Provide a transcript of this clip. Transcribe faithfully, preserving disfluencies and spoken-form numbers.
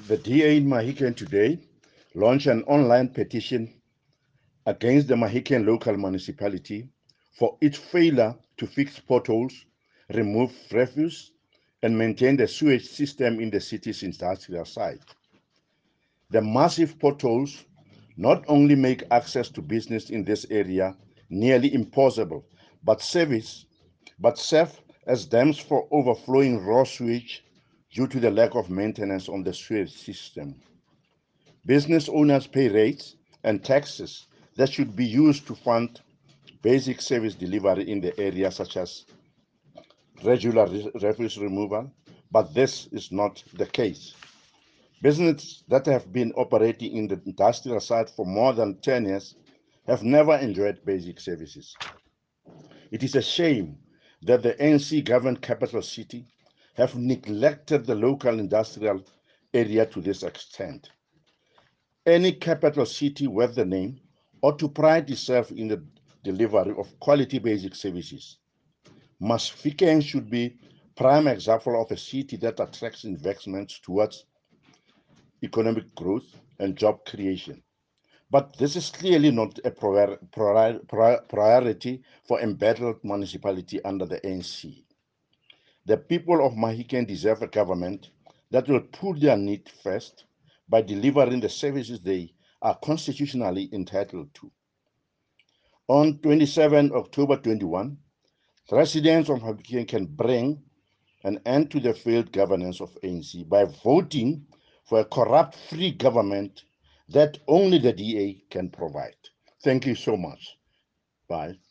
The D A in Mahiken today launched an online petition against the Mahiken local municipality for its failure to fix potholes, remove refuse, and maintain the sewage system in the city's industrial site. The massive potholes not only make access to business in this area nearly impossible, but service but serve as dams for overflowing raw sewage due to the lack of maintenance on the sewage system. Business owners pay rates and taxes that should be used to fund basic service delivery in the area, such as regular refuse removal, but this is not the case. Businesses that have been operating in the industrial site for more than ten years have never enjoyed basic services. It is a shame that the A N C governed capital city have neglected the local industrial area to this extent. Any capital city worth the name ought to pride itself in the delivery of quality basic services. Mafikeng should be prime example of a city that attracts investments towards economic growth and job creation. But this is clearly not a priority for embattled municipality under the A N C. The people of Mahiken deserve a government that will put their needs first by delivering the services they are constitutionally entitled to. On twenty-seventh October twenty-one, residents of Mahiken can bring an end to the failed governance of A N C by voting for a corrupt-free government that only the D A can provide. Thank you so much. Bye.